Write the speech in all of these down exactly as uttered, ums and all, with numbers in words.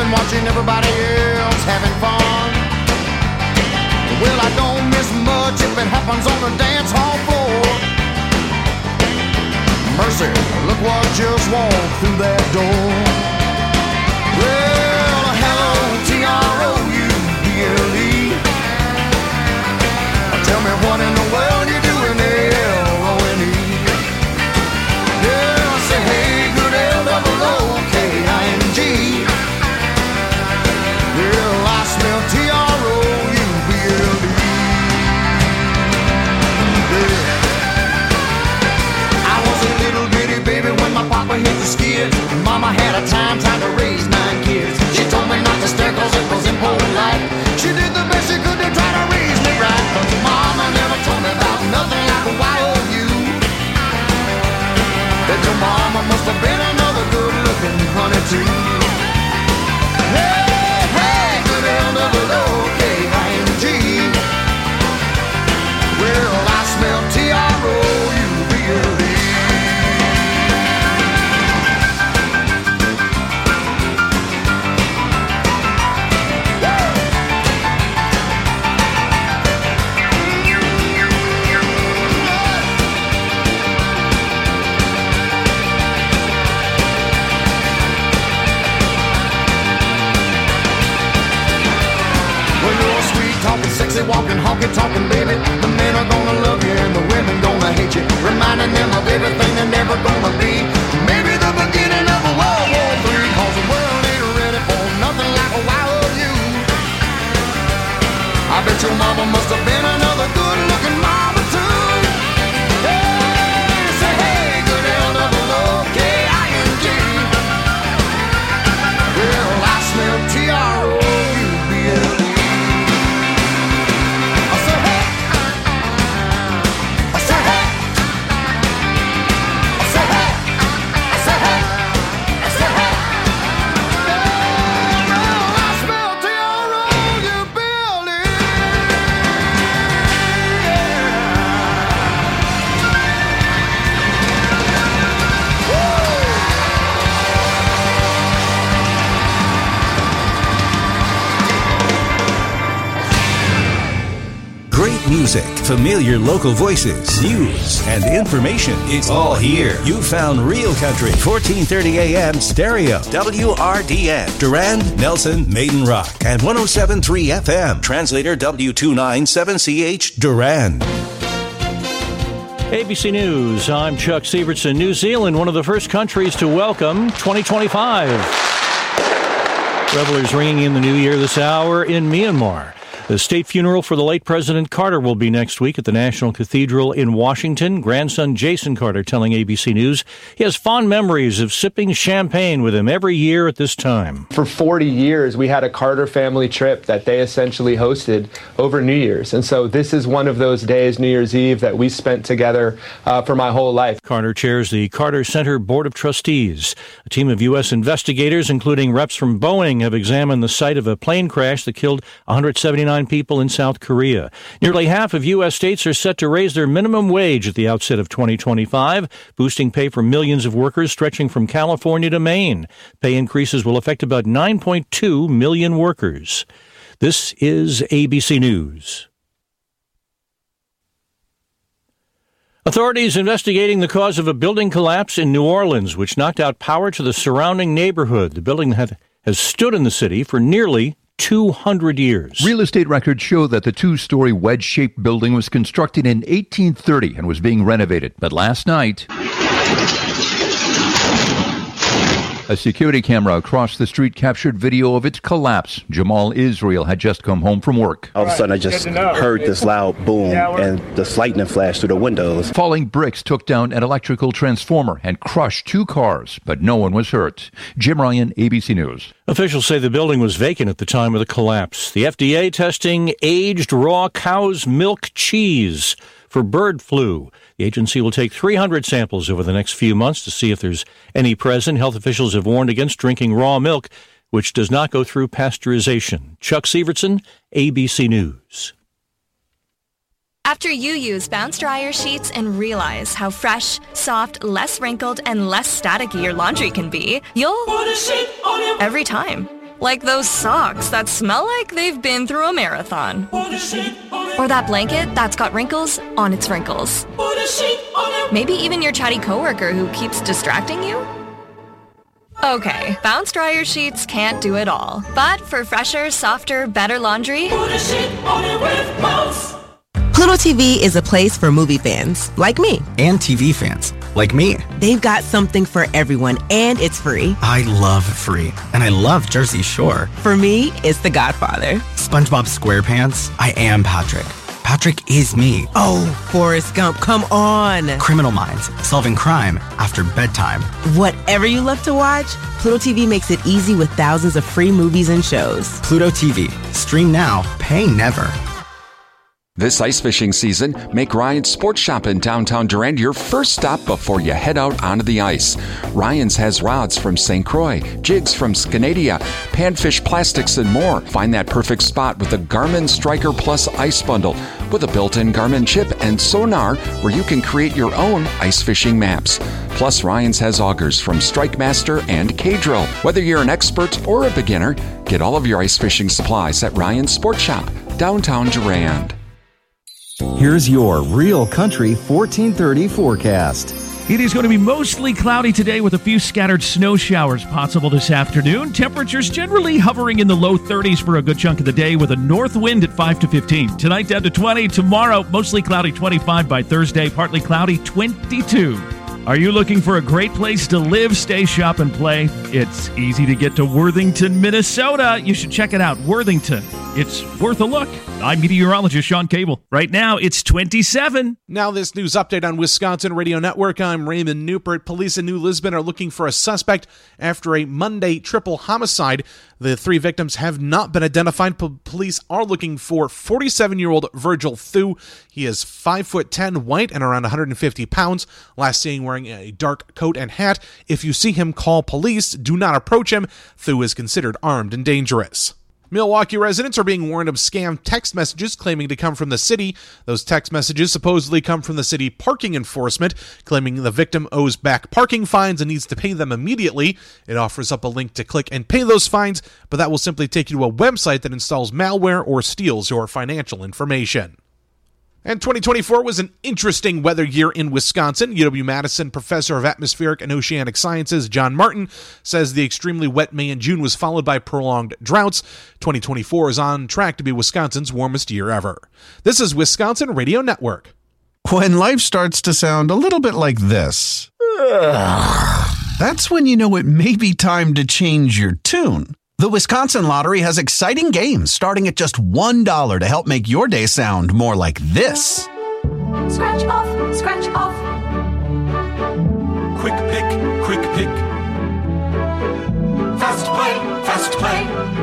and watching everybody else having fun. Well, I don't miss much if it happens on the dance hall floor. Mercy, look what just walked through that door. Well, hello, T R O U B L E. Tell me what in the world you doing, L O N E. Yeah, I say, hey, good L double O K I N G. Yeah, I smell T R O U B L E. Yeah. I was a little bitty baby when my papa hit the skids. Mama had a time trying to raise nine kids. She told me not to stare cause it was impolite. She did the best she could to try to raise me right. But your mama never told me about nothing like a Y O U. That your mama must have been another good looking honey too. Hey, hey, good L double O K I N G. Well, I smell T R O U B L E. Sexy walking, honky talking, baby. The men are gonna love you and the women gonna hate you, reminding them of everything they're never gonna be. Maybe the beginning of a World War Three, cause the world ain't ready for nothing like a Y O U. I bet your mama must have been another good looking mama too. Hey, say hey, good L double O K I N G. Well, I smell T R O U B L E. Music, familiar local voices, news, and information. It's all here. You found Real Country, fourteen thirty A M stereo, W R D N, Durand, Nelson, Maiden Rock, and one oh seven point three F M. Translator W two nine seven C H, Durand. A B C News, I'm Chuck Sievertson. New Zealand, one of the first countries to welcome twenty twenty-five. Revelers ringing in the new year this hour in Myanmar. The state funeral for the late President Carter will be next week at the National Cathedral in Washington. Grandson Jason Carter telling A B C News he has fond memories of sipping champagne with him every year at this time. For forty years, we had a Carter family trip that they essentially hosted over New Year's. And so this is one of those days, New Year's Eve, that we spent together uh, for my whole life. Carter chairs the Carter Center Board of Trustees. A team of U S investigators, including reps from Boeing, have examined the site of a plane crash that killed one hundred seventy-nine people in South Korea. Nearly half of U S states are set to raise their minimum wage at the outset of twenty twenty-five, boosting pay for millions of workers stretching from California to Maine. Pay increases will affect about nine point two million workers. This is A B C News. Authorities investigating the cause of a building collapse in New Orleans, which knocked out power to the surrounding neighborhood. The building had, has stood in the city for nearly two hundred years. Real estate records show that the two-story wedge-shaped building was constructed in eighteen thirty and was being renovated. But last night, a security camera across the street captured video of its collapse. Jamal Israel had just come home from work. All of a sudden, I just heard this loud boom and this lightning flash through the windows. Falling bricks took down an electrical transformer and crushed two cars, but no one was hurt. Jim Ryan, A B C News. Officials say the building was vacant at the time of the collapse. The F D A testing aged raw cow's milk cheese for bird flu. The agency will take three hundred samples over the next few months to see if there's any present. Health officials have warned against drinking raw milk, which does not go through pasteurization. Chuck Sievertson, A B C News. After you use Bounce Dryer sheets and realize how fresh, soft, less wrinkled, and less staticky your laundry can be, you'll put a sheet on your every time. Like those socks that smell like they've been through a marathon. Or that blanket that's got wrinkles on its wrinkles. Maybe even your chatty coworker who keeps distracting you? Okay, Bounce Dryer Sheets can't do it all. But for fresher, softer, better laundry... Put a sheet on it with Bounce. Pluto T V is a place for movie fans, like me. And T V fans, like me. They've got something for everyone, and it's free. I love free, and I love Jersey Shore. For me, it's The Godfather. SpongeBob SquarePants, I am Patrick. Patrick is me. Oh, Forrest Gump, come on. Criminal Minds, solving crime after bedtime. Whatever you love to watch, Pluto T V makes it easy with thousands of free movies and shows. Pluto T V, stream now, pay never. This ice fishing season, make Ryan's Sports Shop in downtown Durand your first stop before you head out onto the ice. Ryan's has rods from Saint Croix, jigs from Scanadia, panfish plastics, and more. Find that perfect spot with the Garmin Striker Plus Ice Bundle with a built-in Garmin chip and sonar where you can create your own ice fishing maps. Plus, Ryan's has augers from Strike Master and K-Drill. Whether you're an expert or a beginner, get all of your ice fishing supplies at Ryan's Sports Shop, downtown Durand. Here's your Real Country fourteen thirty forecast. It is going to be mostly cloudy today with a few scattered snow showers possible this afternoon. Temperatures generally hovering in the low thirties for a good chunk of the day with a north wind at five to fifteen. Tonight down to twenty. Tomorrow, mostly cloudy, twenty-five by Thursday. Partly cloudy, twenty-two. Are you looking for a great place to live, stay, shop, and play? It's easy to get to Worthington, Minnesota. You should check it out, Worthington. It's worth a look. I'm meteorologist Sean Cable. Right now, it's twenty-seven. Now this news update on Wisconsin Radio Network. I'm Raymond Newport. Police in New Lisbon are looking for a suspect after a Monday triple homicide. The three victims have not been identified. P- police are looking for forty-seven-year-old Virgil Thu. He is five foot ten, white, and around one hundred fifty pounds. Last seen wearing a dark coat and hat. If you see him, call police. Do not approach him. Thu is considered armed and dangerous. Milwaukee residents are being warned of scam text messages claiming to come from the city. Those text messages supposedly come from the city parking enforcement, claiming the victim owes back parking fines and needs to pay them immediately. It offers up a link to click and pay those fines, but that will simply take you to a website that installs malware or steals your financial information. And twenty twenty-four was an interesting weather year in Wisconsin. U W-Madison professor of atmospheric and oceanic sciences John Martin says the extremely wet May and June was followed by prolonged droughts. twenty twenty-four is on track to be Wisconsin's warmest year ever. This is Wisconsin Radio Network. When life starts to sound a little bit like this, that's when you know it may be time to change your tune. The Wisconsin Lottery has exciting games starting at just one dollar to help make your day sound more like this. Scratch off, scratch off. Quick pick, quick pick. Fast play, fast play.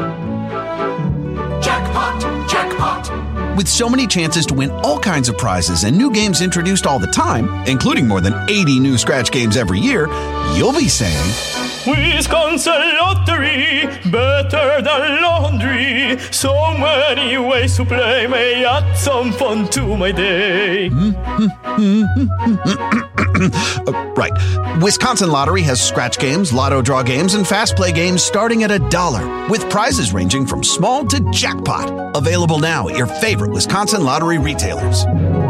Jackpot, jackpot. With so many chances to win all kinds of prizes and new games introduced all the time, including more than eighty new scratch games every year, you'll be saying, Wisconsin Lottery, better than laundry. So many ways to play, may add some fun to my day. uh, right. Wisconsin Lottery has scratch games, lotto draw games, and fast play games starting at a dollar, with prizes ranging from small to jackpot. Available now at your favorite Wisconsin Lottery retailers.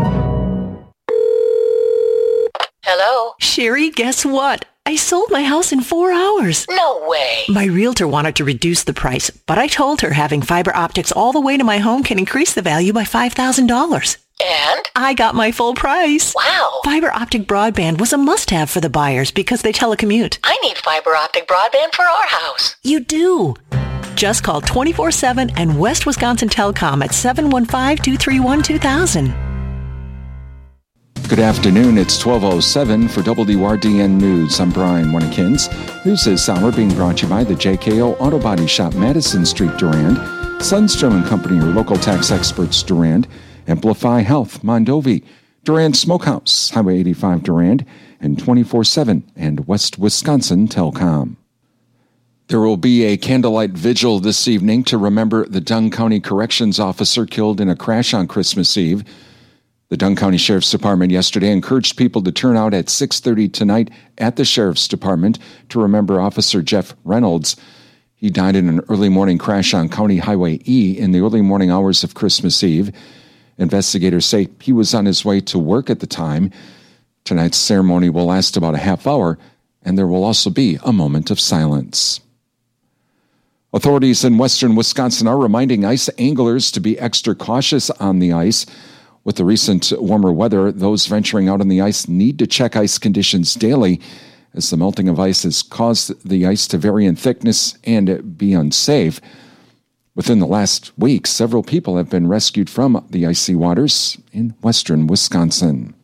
Hello? Sherry, guess what? I sold my house in four hours. No way. My realtor wanted to reduce the price, but I told her having fiber optics all the way to my home can increase the value by five thousand dollars. And? I got my full price. Wow. Fiber optic broadband was a must-have for the buyers because they telecommute. I need fiber optic broadband for our house. You do. Just call twenty-four seven and West Wisconsin Telecom at seven one five, two three one, two thousand. Good afternoon. It's twelve oh seven for W R D N News. I'm Brian Winnekins. News this hour being brought to you by the J K O Auto Body Shop, Madison Street, Durand, Sundstrom and Company, your local tax experts, Durand, Amplify Health, Mondovi, Durand Smokehouse, Highway eighty-five, Durand, and twenty-four seven and West Wisconsin Telcom. There will be a candlelight vigil this evening to remember the Dunn County Corrections officer killed in a crash on Christmas Eve. The Dunn County Sheriff's Department yesterday encouraged people to turn out at six thirty tonight at the Sheriff's Department to remember Officer Jeff Reynolds. He died in an early morning crash on County Highway E in the early morning hours of Christmas Eve. Investigators say he was on his way to work at the time. Tonight's ceremony will last about a half hour, and there will also be a moment of silence. Authorities in western Wisconsin are reminding ice anglers to be extra cautious on the ice. With the recent warmer weather, those venturing out on the ice need to check ice conditions daily, as the melting of ice has caused the ice to vary in thickness and be unsafe. Within the last week, several people have been rescued from the icy waters in western Wisconsin.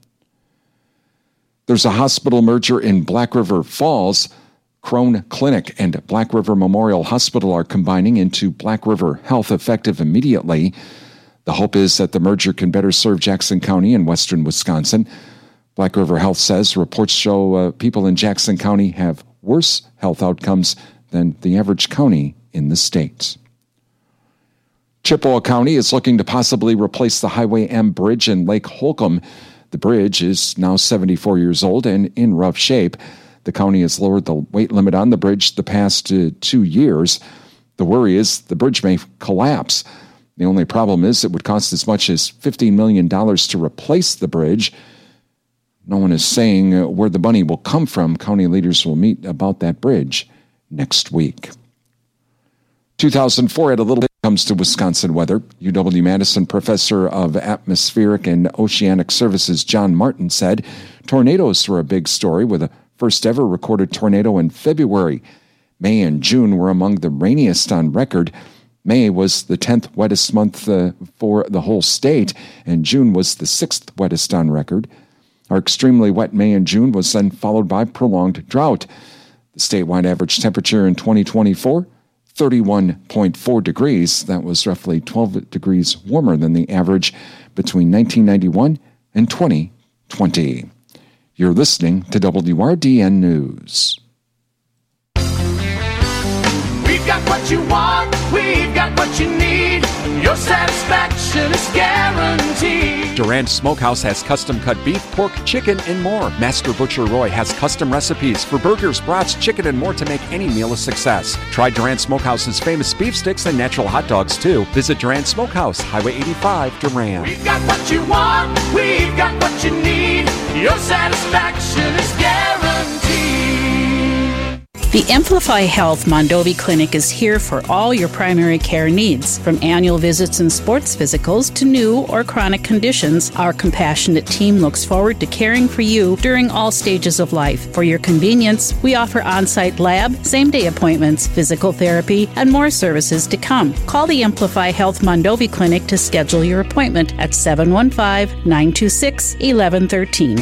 There's a hospital merger in Black River Falls. Crone Clinic and Black River Memorial Hospital are combining into Black River Health effective immediately. The hope is that the merger can better serve Jackson County and western Wisconsin. Black River Health says reports show uh, people in Jackson County have worse health outcomes than the average county in the state. Chippewa County is looking to possibly replace the Highway M bridge in Lake Holcomb. The bridge is now seventy-four years old and in rough shape. The county has lowered the weight limit on the bridge the past uh, two years. The worry is the bridge may collapse. The only problem is it would cost as much as fifteen million dollars to replace the bridge. No one is saying uh, where the money will come from. County leaders will meet about that bridge next week. two thousand four had a little bit comes to Wisconsin weather. U W-Madison professor of atmospheric and oceanic services John Martin said tornadoes were a big story, with a first ever recorded tornado in February. May and June were among the rainiest on record. May was the tenth wettest month uh, for the whole state, and June was the sixth wettest on record. Our extremely wet May and June was then followed by prolonged drought. The statewide average temperature in twenty twenty-four, thirty-one point four degrees. That was roughly twelve degrees warmer than the average between nineteen ninety-one and twenty twenty. You're listening to W R D N News. We've got what you want, we've got what you need. Your satisfaction is guaranteed. Durand Smokehouse has custom-cut beef, pork, chicken, and more. Master Butcher Roy has custom recipes for burgers, brats, chicken, and more to make any meal a success. Try Durand Smokehouse's famous beef sticks and natural hot dogs, too. Visit Durand Smokehouse, Highway eighty-five, Durand. We've got what you want, we've got what you need. Your satisfaction is guaranteed. The Amplify Health Mondovi Clinic is here for all your primary care needs. From annual visits and sports physicals to new or chronic conditions, our compassionate team looks forward to caring for you during all stages of life. For your convenience, we offer on-site lab, same-day appointments, physical therapy, and more services to come. Call the Amplify Health Mondovi Clinic to schedule your appointment at seven one five, nine two six, one one one three.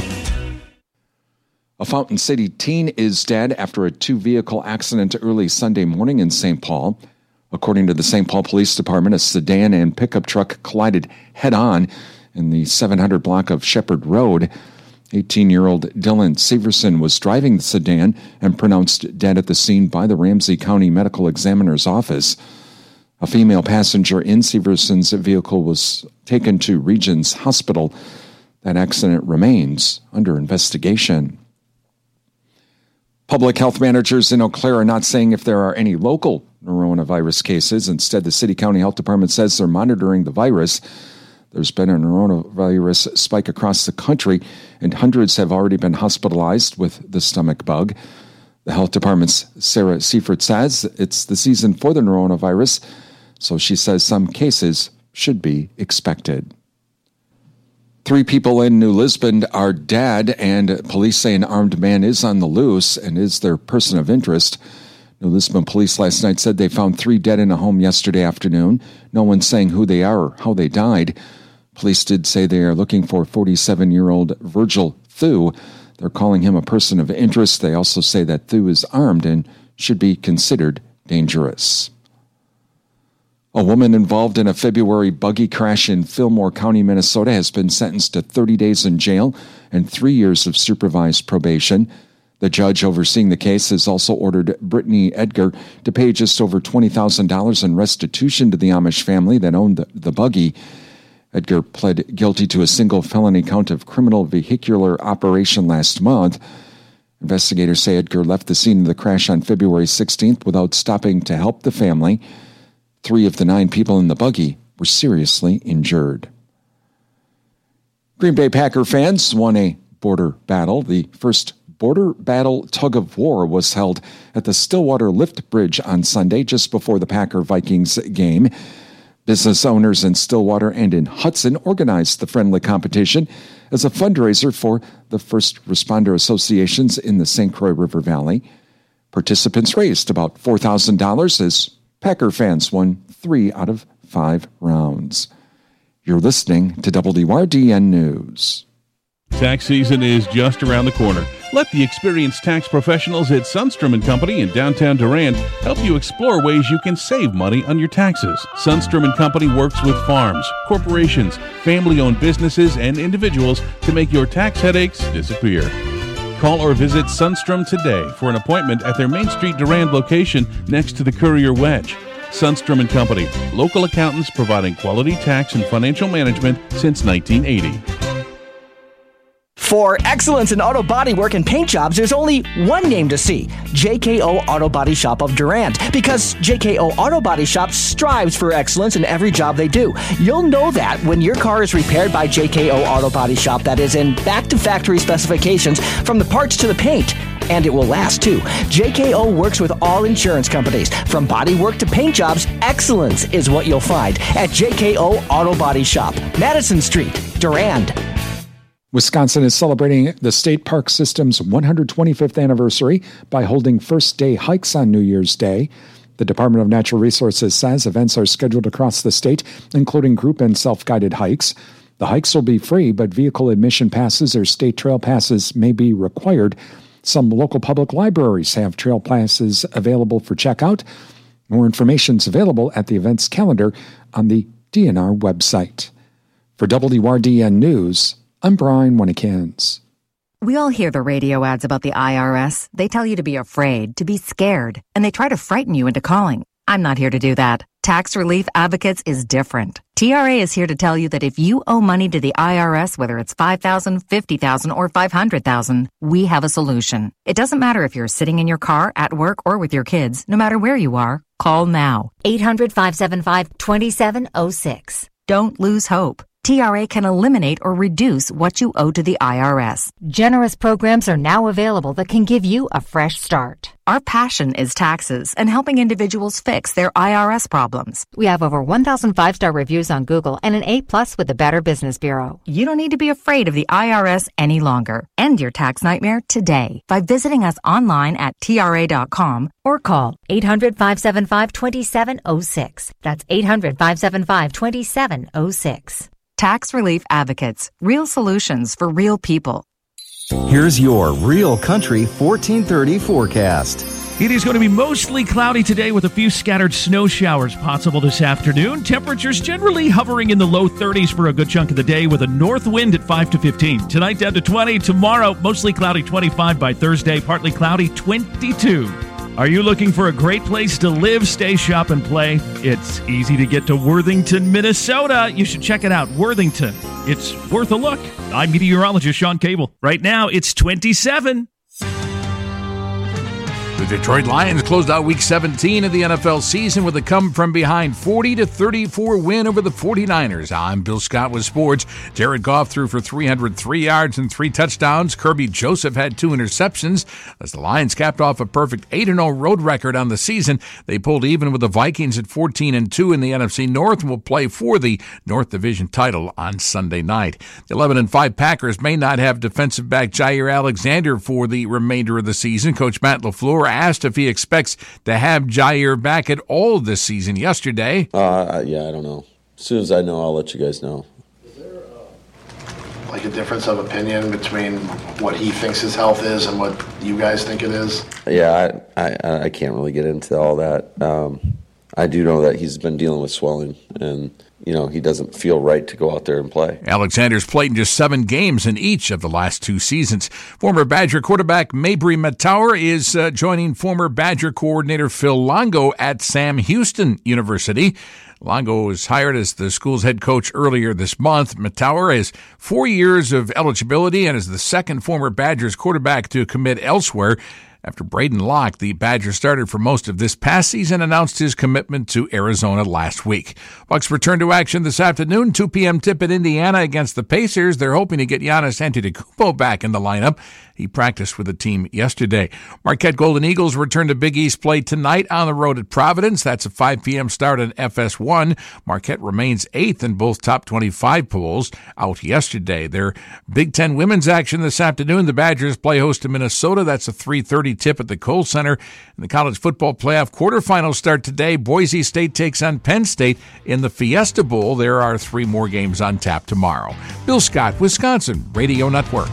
A Fountain City teen is dead after a two-vehicle accident early Sunday morning in Saint Paul. According to the Saint Paul Police Department, a sedan and pickup truck collided head-on in the seven hundred block of Shepherd Road. eighteen-year-old Dylan Severson was driving the sedan and pronounced dead at the scene by the Ramsey County Medical Examiner's Office. A female passenger in Severson's vehicle was taken to Regions Hospital. That accident remains under investigation. Public health managers in Eau Claire are not saying if there are any local coronavirus cases. Instead, the City County Health Department says they're monitoring the virus. There's been a coronavirus spike across the country, and hundreds have already been hospitalized with the stomach bug. The health department's Sarah Seifert says it's the season for the coronavirus, so she says some cases should be expected. Three people in New Lisbon are dead, and police say an armed man is on the loose and is their person of interest. New Lisbon police last night said they found three dead in a home yesterday afternoon. No one's saying who they are or how they died. Police did say they are looking for forty-seven-year-old Virgil Thu. They're calling him a person of interest. They also say that Thu is armed and should be considered dangerous. A woman involved in a February buggy crash in Fillmore County, Minnesota, has been sentenced to thirty days in jail and three years of supervised probation. The judge overseeing the case has also ordered Brittany Edgar to pay just over twenty thousand dollars in restitution to the Amish family that owned the, the buggy. Edgar pled guilty to a single felony count of criminal vehicular operation last month. Investigators say Edgar left the scene of the crash on February sixteenth without stopping to help the family. Three of the nine people in the buggy were seriously injured. Green Bay Packer fans won a border battle. The first border battle tug of war was held at the Stillwater Lift Bridge on Sunday, just before the Packer-Vikings game. Business owners in Stillwater and in Hudson organized the friendly competition as a fundraiser for the first responder associations in the Saint Croix River Valley. Participants raised about four thousand dollars as Packer fans won three out of five rounds. You're listening to W D R D N News. Tax season is just around the corner. Let the experienced tax professionals at Sundstrom and Company in downtown Durand help you explore ways you can save money on your taxes. Sundstrom and Company works with farms, corporations, family-owned businesses, and individuals to make your tax headaches disappear. Call or visit Sundstrom today for an appointment at their Main Street Durand location next to the Courier Wedge. Sundstrom and Company, local accountants providing quality tax and financial management since nineteen eighty. For excellence in auto body work and paint jobs, there's only one name to see, J K O Auto Body Shop of Durand, because J K O Auto Body Shop strives for excellence in every job they do. You'll know that when your car is repaired by J K O Auto Body Shop, that is in back-to-factory specifications from the parts to the paint. And it will last, too. J K O works with all insurance companies. From body work to paint jobs, excellence is what you'll find at J K O Auto Body Shop, Madison Street, Durand. Wisconsin is celebrating the state park system's one hundred twenty-fifth anniversary by holding first day hikes on New Year's Day. The Department of Natural Resources says events are scheduled across the state, including group and self-guided hikes. The hikes will be free, but vehicle admission passes or state trail passes may be required. Some local public libraries have trail passes available for checkout. More information is available at the events calendar on the D N R website. For W D R D N News, I'm Brian Winnikins. We all hear the radio ads about the I R S. They tell you to be afraid, to be scared, and they try to frighten you into calling. I'm not here to do that. Tax Relief Advocates is different. T R A is here to tell you that if you owe money to the I R S, whether it's five thousand dollars, fifty thousand dollars, or five hundred thousand dollars, we have a solution. It doesn't matter if you're sitting in your car, at work, or with your kids. No matter where you are, call now. eight hundred, five seven five, two seven zero six. Don't lose hope. T R A can eliminate or reduce what you owe to the I R S. Generous programs are now available that can give you a fresh start. Our passion is taxes and helping individuals fix their I R S problems. We have over one thousand five-star reviews on Google and an A plus with the Better Business Bureau. You don't need to be afraid of the I R S any longer. End your tax nightmare today by visiting us online at T R A dot com or call eight hundred, five seven five, two seven zero six. That's eight hundred, five seven five, two seven zero six. Tax Relief Advocates. Real solutions for real people. Here's your Real Country fourteen thirty forecast. It is going to be mostly cloudy today with a few scattered snow showers possible this afternoon. Temperatures generally hovering in the low thirties for a good chunk of the day with a north wind at five to fifteen. Tonight down to twenty. Tomorrow, mostly cloudy twenty-five by Thursday. Partly cloudy twenty-two. Are you looking for a great place to live, stay, shop, and play? It's easy to get to Worthington, Minnesota. You should check it out, Worthington. It's worth a look. I'm meteorologist Sean Cable. Right now, it's twenty-seven. The Detroit Lions closed out Week seventeen of the N F L season with a come-from-behind forty to thirty-four win over the forty-niners. I'm Bill Scott with sports. Jared Goff threw for three hundred three yards and three touchdowns. Kirby Joseph had two interceptions. As the Lions capped off a perfect eight and oh road record on the season, they pulled even with the Vikings at fourteen and two in the N F C North and will play for the North Division title on Sunday night. The eleven and five Packers may not have defensive back Jair Alexander for the remainder of the season. Coach Matt LaFleur asked if he expects to have Jair back at all this season yesterday. Uh, yeah, I don't know. As soon as I know, I'll let you guys know. Is there uh, like a difference of opinion between what he thinks his health is and what you guys think it is? Yeah, I I, I can't really get into all that. Um, I do know that he's been dealing with swelling, and you know, he doesn't feel right to go out there and play. Alexander's played in just seven games in each of the last two seasons. Former Badger quarterback Mabry Mettauer is uh, joining former Badger coordinator Phil Longo at Sam Houston University. Longo was hired as the school's head coach earlier this month. Mettauer has four years of eligibility and is the second former Badgers quarterback to commit elsewhere. After Braden Locke, the Badger starter for most of this past season, announced his commitment to Arizona last week. Bucks return to action this afternoon, two p.m. tip at Indiana against the Pacers. They're hoping to get Giannis Antetokounmpo back in the lineup. He practiced with the team yesterday. Marquette Golden Eagles return to Big East play tonight on the road at Providence. That's a five p.m. start in F S one. Marquette remains eighth in both top twenty-five polls. Out yesterday, their Big Ten women's action this afternoon. The Badgers play host to Minnesota. That's a three thirty tip at the Kohl Center. And the college football playoff quarterfinals start today. Boise State takes on Penn State in the Fiesta Bowl. There are three more games on tap tomorrow. Bill Scott, Wisconsin Radio Network.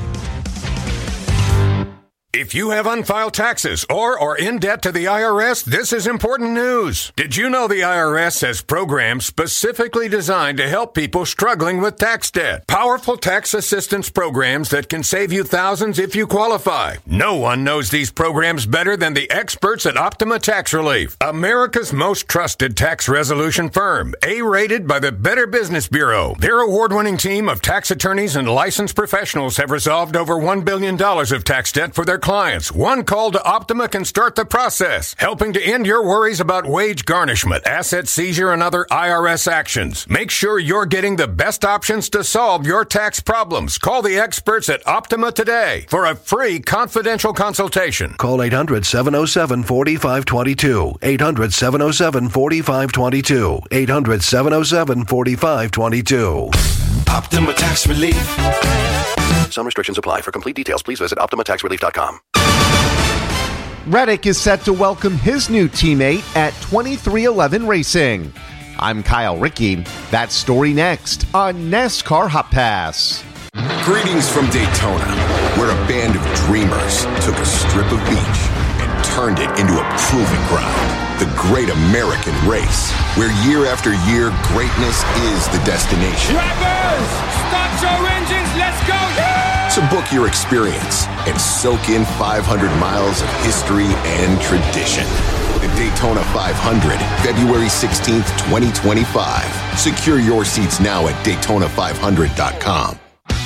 If you have unfiled taxes or are in debt to the I R S, this is important news. Did you know the I R S has programs specifically designed to help people struggling with tax debt? Powerful tax assistance programs that can save you thousands if you qualify. No one knows these programs better than the experts at Optima Tax Relief, America's most trusted tax resolution firm, A-rated by the Better Business Bureau. Their award-winning team of tax attorneys and licensed professionals have resolved over one billion dollars of tax debt for their clients. One call to Optima can start the process, helping to end your worries about wage garnishment, asset seizure, and other I R S actions. Make sure you're getting the best options to solve your tax problems. Call the experts at Optima today for a free confidential consultation. Call eight hundred, seven oh seven, four five two two. eight hundred, seven oh seven, four five two two. eight hundred, seven oh seven, four five two two. Optima Tax Relief. Some restrictions apply. For complete details, please visit optima tax relief dot com. Reddick is set to welcome his new teammate at twenty-three eleven Racing. I'm Kyle Rickey. That story next on NASCAR Hot Pass. Greetings from Daytona, where a band of dreamers took a strip of beach and turned it into a proving ground. The Great American Race, where year after year, greatness is the destination. Drivers, start your engines, let's go! Yeah! So book your experience and soak in five hundred miles of history and tradition. The Daytona five hundred, February sixteenth, twenty twenty-five. Secure your seats now at Daytona five hundred dot com.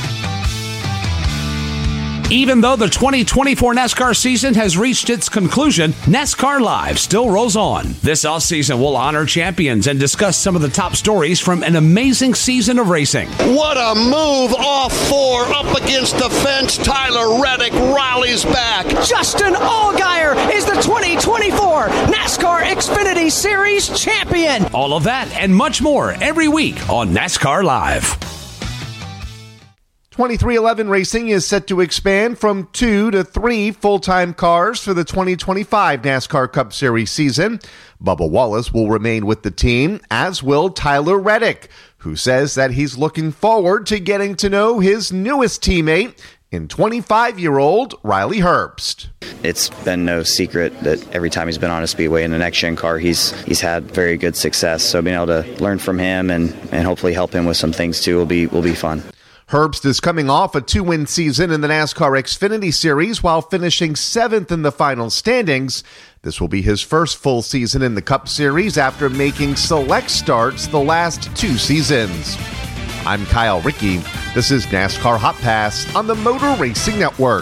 Even though the twenty twenty-four NASCAR season has reached its conclusion, NASCAR Live still rolls on. This offseason, we'll honor champions and discuss some of the top stories from an amazing season of racing. What a move off four, up against the fence. Tyler Reddick rallies back. Justin Allgaier is the twenty twenty-four NASCAR Xfinity Series champion. All of that and much more every week on NASCAR Live. twenty-three eleven Racing is set to expand from two to three full-time cars for the twenty twenty-five NASCAR Cup Series season. Bubba Wallace will remain with the team, as will Tyler Reddick, who says that he's looking forward to getting to know his newest teammate in twenty-five-year-old Riley Herbst. It's been no secret that every time he's been on a Speedway in the next-gen car, he's he's had very good success. So being able to learn from him and, and hopefully help him with some things too will be will be fun. Herbst is coming off a two-win season in the NASCAR Xfinity Series while finishing seventh in the final standings. This will be his first full season in the Cup Series after making select starts the last two seasons. I'm Kyle Rickey. This is NASCAR Hot Pass on the Motor Racing Network.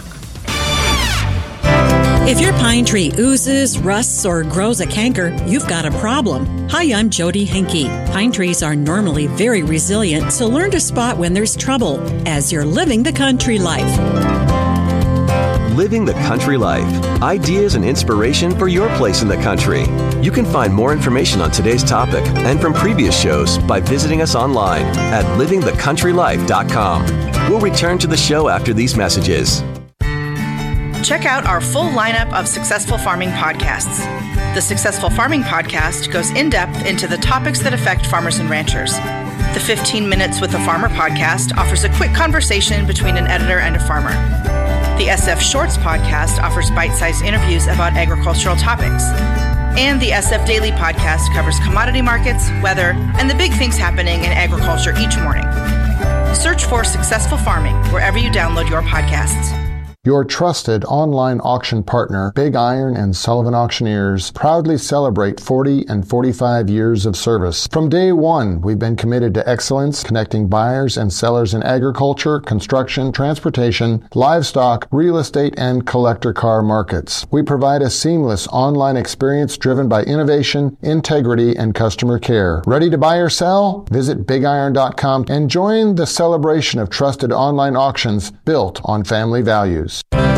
If your pine tree oozes, rusts, or grows a canker, you've got a problem. Hi, I'm Jody Henke. Pine trees are normally very resilient, so learn to spot when there's trouble as you're living the country life. Living the Country Life. Ideas and inspiration for your place in the country. You can find more information on today's topic and from previous shows by visiting us online at living the country life dot com. We'll return to the show after these messages. Check out our full lineup of Successful Farming podcasts. The Successful Farming podcast goes in-depth into the topics that affect farmers and ranchers. The fifteen Minutes with a Farmer podcast offers a quick conversation between an editor and a farmer. The S F Shorts podcast offers bite-sized interviews about agricultural topics. And the S F Daily podcast covers commodity markets, weather, and the big things happening in agriculture each morning. Search for Successful Farming wherever you download your podcasts. Your trusted online auction partner, Big Iron and Sullivan Auctioneers, proudly celebrate forty and forty-five years of service. From day one, we've been committed to excellence, connecting buyers and sellers in agriculture, construction, transportation, livestock, real estate, and collector car markets. We provide a seamless online experience driven by innovation, integrity, and customer care. Ready to buy or sell? Visit big iron dot com and join the celebration of trusted online auctions built on family values.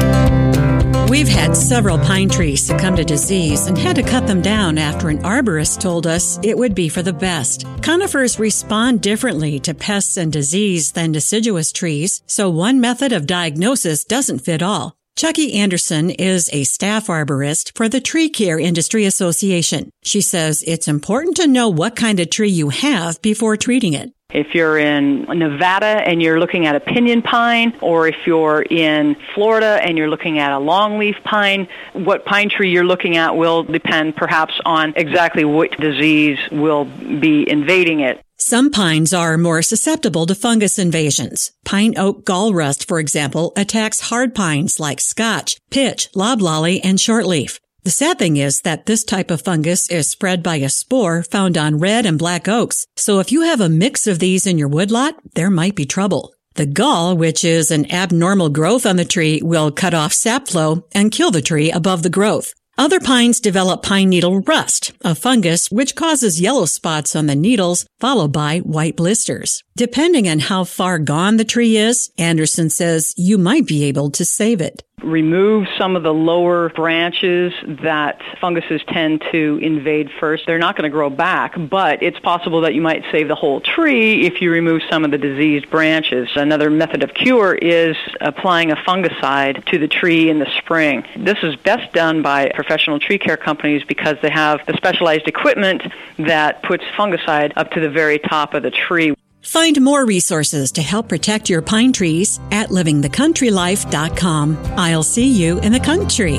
We've had several pine trees succumb to disease and had to cut them down after an arborist told us it would be for the best. Conifers respond differently to pests and disease than deciduous trees, so one method of diagnosis doesn't fit all. Chucky Anderson is a staff arborist for the Tree Care Industry Association. She says it's important to know what kind of tree you have before treating it. If you're in Nevada and you're looking at a pinyon pine, or if you're in Florida and you're looking at a longleaf pine, what pine tree you're looking at will depend perhaps on exactly which disease will be invading it. Some pines are more susceptible to fungus invasions. Pine oak gall rust, for example, attacks hard pines like Scotch, pitch, loblolly, and shortleaf. The sad thing is that this type of fungus is spread by a spore found on red and black oaks. So if you have a mix of these in your woodlot, there might be trouble. The gall, which is an abnormal growth on the tree, will cut off sap flow and kill the tree above the growth. Other pines develop pine needle rust, a fungus which causes yellow spots on the needles, followed by white blisters. Depending on how far gone the tree is, Anderson says you might be able to save it. Remove some of the lower branches that funguses tend to invade first. They're not going to grow back, but it's possible that you might save the whole tree if you remove some of the diseased branches. Another method of cure is applying a fungicide to the tree in the spring. This is best done by professional tree care companies because they have the specialized equipment that puts fungicide up to the very top of the tree. Find more resources to help protect your pine trees at living the country life dot com. I'll see you in the country.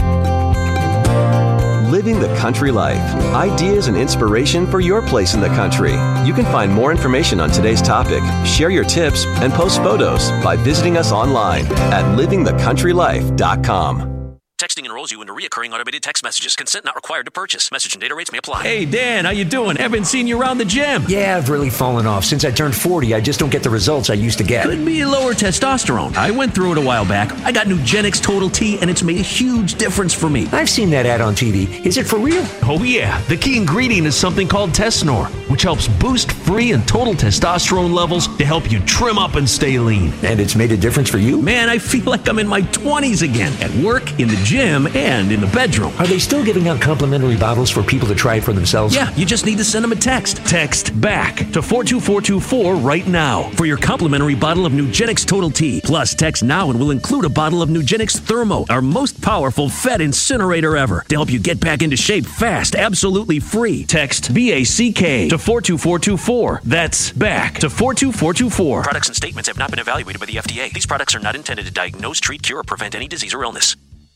Living the Country Life. Ideas and inspiration for your place in the country. You can find more information on today's topic, share your tips, and post photos by visiting us online at living the country life dot com. Texting enrolls you into recurring automated text messages. Consent not required to purchase. Message and data rates may apply. Hey, Dan, how you doing? Haven't seen you around the gym. Yeah, I've really fallen off. Since I turned forty, I just don't get the results I used to get. Could be lower testosterone. I went through it a while back. I got Nugenix Total T, and it's made a huge difference for me. I've seen that ad on T V. Is it for real? Oh, yeah. The key ingredient is something called Tesnor, which helps boost free and total testosterone levels to help you trim up and stay lean. And it's made a difference for you? Man, I feel like I'm in my twenties again, at work, in the gym, and in the bedroom. Are they still giving out complimentary bottles for people to try it for themselves? Yeah, you just need to send them a text. Text BACK to four two four two four right now for your complimentary bottle of Nugenix Total T. Plus, text now and we'll include a bottle of Nugenix Thermo, our most powerful fat incinerator ever, to help you get back into shape fast, absolutely free. Text B A C K to four two four two four. That's BACK to four two four two four. Products and statements have not been evaluated by the F D A. These products are not intended to diagnose, treat, cure, or prevent any disease or illness.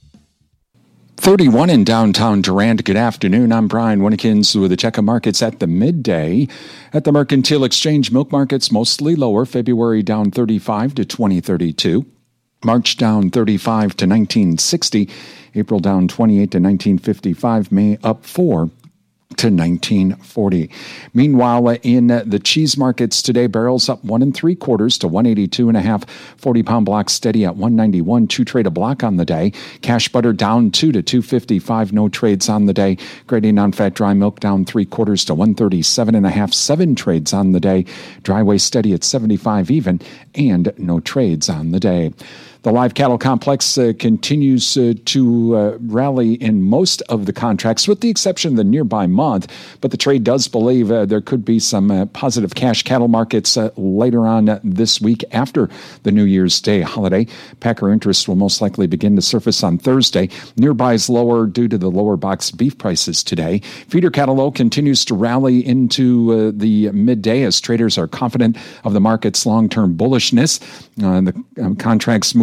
thirty-one in downtown Durant. Good afternoon. I'm Brian Winnekins with the Checka markets at the midday. At the Mercantile Exchange, milk markets mostly lower. February down thirty-five to twenty thirty-two. March down thirty-five to nineteen sixty. April down twenty-eight to nineteen fifty-five. May up four to nineteen forty. Meanwhile, in the cheese markets today, barrels up one and three quarters to one eighty-two and a half. forty pound block steady at one ninety-one. Two trade a block on the day. Cash butter down two to two fifty-five. No trades on the day. Grading on fat dry milk down three quarters to one thirty-seven and a half. Seven trades on the day. Dry whey steady at seventy-five even, and no trades on the day. The live cattle complex uh, continues uh, to uh, rally in most of the contracts, with the exception of the nearby month. But the trade does believe uh, there could be some uh, positive cash cattle markets uh, later on uh, this week after the New Year's Day holiday. Packer interest will most likely begin to surface on Thursday. Nearby is lower due to the lower box beef prices today. Feeder cattle, though, continues to rally into uh, the midday as traders are confident of the market's long-term bullishness. Uh, the um, contracts move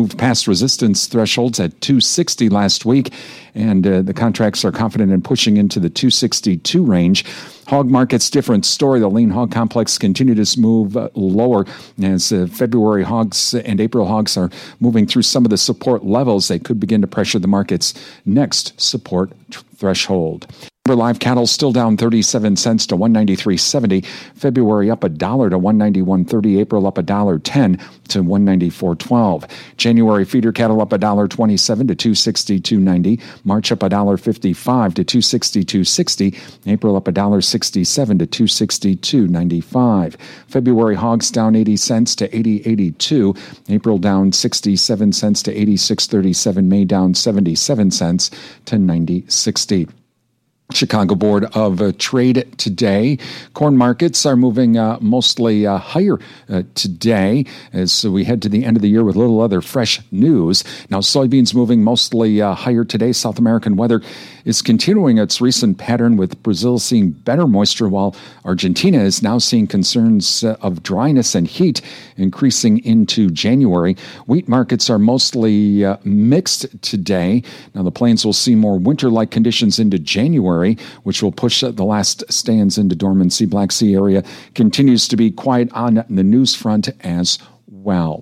moved past resistance thresholds at two sixty last week, and uh, the contracts are confident in pushing into the two sixty-two range. Hog markets, different story. The lean hog complex continued to move uh, lower as uh, February hogs and April hogs are moving through some of the support levels. They could begin to pressure the market's next support t- threshold. Live cattle still down thirty-seven cents to one ninety-three seventy. February up a dollar to one ninety-one thirty. April up a dollar ten to one ninety-four twelve. January feeder cattle up a dollar twenty-seven to two sixty-two ninety. March up a dollar fifty-five to two sixty-two sixty. April up a dollar sixty-seven to two sixty-two ninety-five. February hogs down eighty cents to eighty eighty-two. April down sixty-seven cents to eighty-six thirty-seven. May down seventy-seven cents to ninety sixty. Chicago Board of uh, Trade today. Corn markets are moving uh, mostly uh, higher uh, today as we head to the end of the year with little other fresh news. Now, soybeans moving mostly uh, higher today. South American weather is continuing its recent pattern, with Brazil seeing better moisture, while Argentina is now seeing concerns uh, of dryness and heat increasing into January. Wheat markets are mostly uh, mixed today. Now, the plains will see more winter-like conditions into January, which will push the last stands into dormancy. Black Sea area continues to be quiet on the news front as well.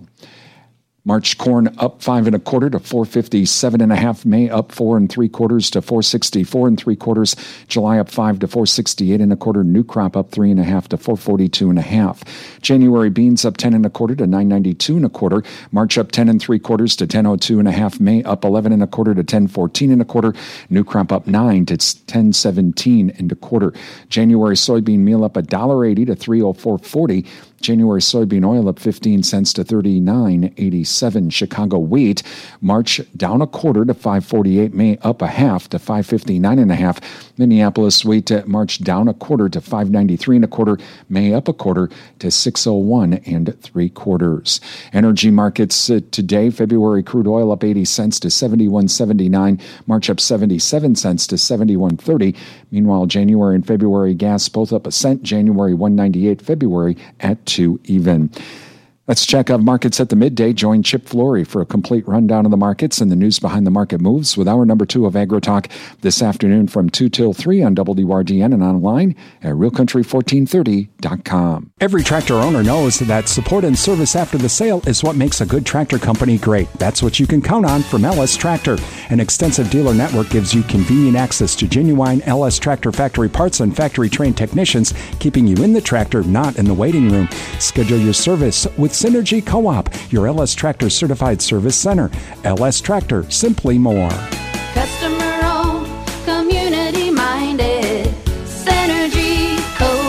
March corn up five and a quarter to four fifty-seven and a half. May up four and three quarters to four sixty-four and three quarters. July up five to four sixty-eight and a quarter. New crop up three and a half to four forty-two and a half. January beans up ten and a quarter to nine ninety-two and a quarter. March up ten and three quarters to ten oh two and a half. May up eleven and a quarter to ten fourteen and a quarter. New crop up nine to ten seventeen and a quarter. January soybean meal up a dollar eighty to three oh four forty. January soybean oil up fifteen cents to thirty-nine eighty-seven. Chicago wheat, March down a quarter to five forty-eight. May up a half to five fifty-nine and a half. Minneapolis wheat, March down a quarter to five ninety-three and a quarter. May up a quarter to six oh one and three quarters. Energy markets uh, today, February crude oil up eighty cents to seventy-one seventy-nine. March up seventy-seven cents to seventy-one thirty. Meanwhile, January and February gas both up a cent. January one ninety-eight, February at two even. Let's check out markets at the midday. Join Chip Flory for a complete rundown of the markets and the news behind the market moves with our number two of AgriTalk this afternoon from two till three on W D R D N and online at real country fourteen thirty dot com. Every tractor owner knows that support and service after the sale is what makes a good tractor company great. That's what you can count on from L S Tractor. An extensive dealer network gives you convenient access to genuine L S Tractor factory parts and factory-trained technicians, keeping you in the tractor, not in the waiting room. Schedule your service with Synergy Co-op, your L S Tractor certified service center. L S Tractor, simply more. Customer owned, community minded, Synergy